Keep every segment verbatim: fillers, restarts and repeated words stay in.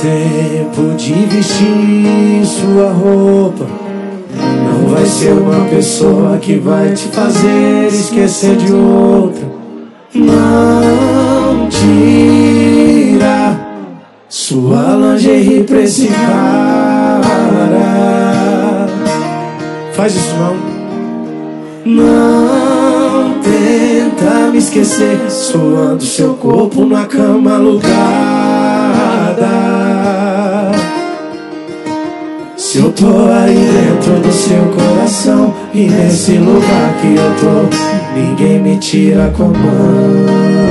tempo de vestir sua roupa. Não vai ser uma pessoa que vai te fazer esquecer de outra. Não tira sua lingerie pra esse cara. Faz isso não. Não tenta me esquecer, suando seu corpo na cama alugada. Se eu tô aí dentro do seu coração, e nesse lugar que eu tô, ninguém me tira com a mão.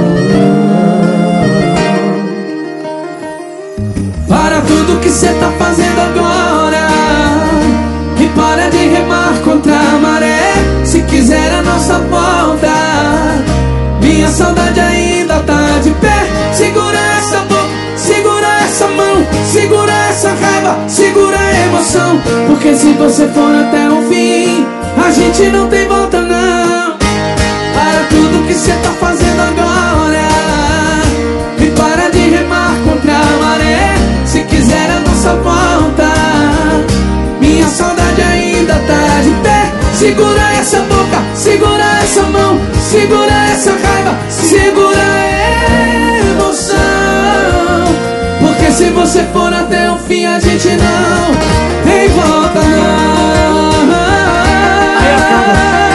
Para tudo que cê tá fazendo agora, e para de remar contra a maré. Se quiser a nossa volta, minha saudade ainda tá de pé. Segura essa boca, segura essa mão, segura essa raiva, segura a emoção. Porque se você for até o fim, a gente não tem volta não. Para tudo que cê tá fazendo agora, e para de remar contra a maré. Se quiser a nossa volta, minha saudade ainda tá de pé. Segura essa boca, segura essa mão, segura essa raiva, segura a emoção. Porque se você for até o fim, a gente não tem volta não. Aí acaba.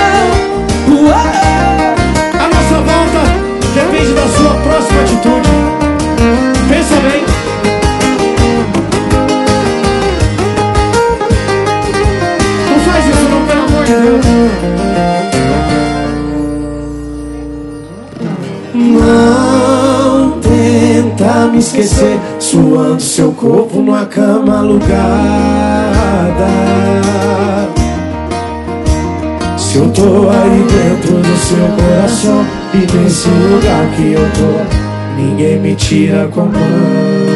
A nossa volta depende da sua próxima atitude. Pensa bem. Não faz isso não, pelo amor de Deus. Não tenta me esquecer, suando seu corpo numa cama alugada. Se eu tô aí dentro do seu coração, e nesse lugar que eu tô, ninguém me tira com a mão.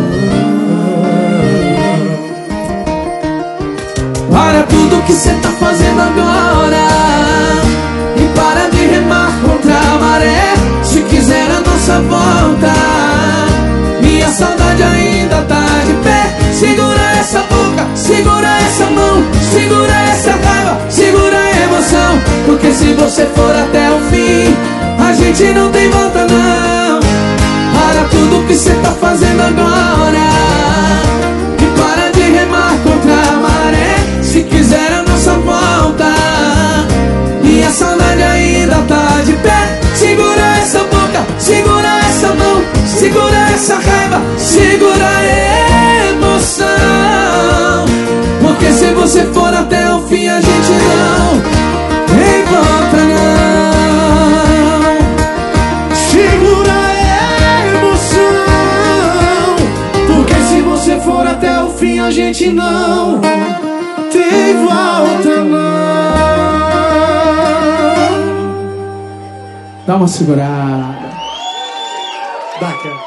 Para tudo que cê tá fazendo agora, e para de remar contra a maré. Se quiser a nossa volta, minha saudade ainda tá de pé. Segura essa boca, segura essa mão, segura essa raiva, segura a emoção. Porque se você for até o fim, a gente não tem volta não. Para tudo que cê tá fazendo agora, e para de remar contra a maré. Se quiser a nossa volta, minha saudade ainda tá de pé. Segura essa boca, segura essa mão, segura essa raiva, segura a emoção. Porque se você for até o fim, a gente não tem volta não. Segura a emoção. Porque se você for até o fim, a gente não tem volta não. Dá uma segurada. Dá, cara.